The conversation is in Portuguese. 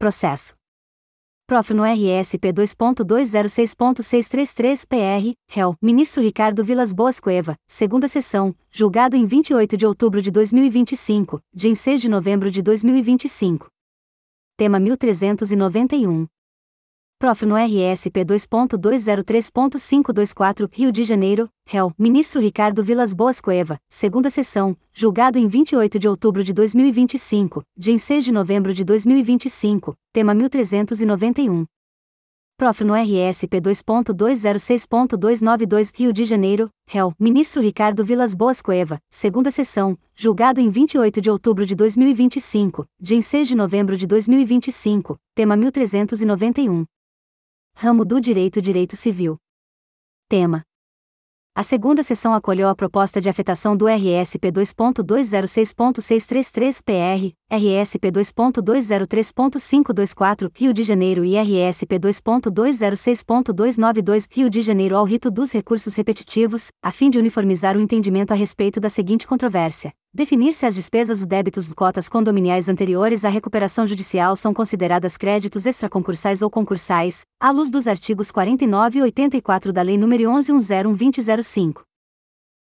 Processo. Prof. no RSP 2.206.633-PR, réu, Ministro Ricardo Vilas Boas Cueva, segunda sessão, julgado em 28 de outubro de 2025, de em 6 de novembro de 2025. Tema 1391. Prof. no RSP 2.203.524, Rio de Janeiro, réu, Ministro Ricardo Vilas Boas Cueva, segunda sessão, julgado em 28 de outubro de 2025, de em 6 de novembro de 2025, tema 1391. Prof. no RSP 2.206.292, Rio de Janeiro, réu, Ministro Ricardo Vilas Boas Cueva, segunda sessão, julgado em 28 de outubro de 2025, de em 6 de novembro de 2025, tema 1391. Ramo do Direito Civil. Tema. A segunda sessão acolheu a proposta de afetação do RSP 2.206.633-PR, RSP 2.203.524, Rio de Janeiro e RSP 2.206.292, Rio de Janeiro ao rito dos recursos repetitivos, a fim de uniformizar o entendimento a respeito da seguinte controvérsia: definir se as despesas ou débitos de cotas condominiais anteriores à recuperação judicial são consideradas créditos extraconcursais ou concursais, à luz dos artigos 49 e 84 da Lei nº 11.101/2005.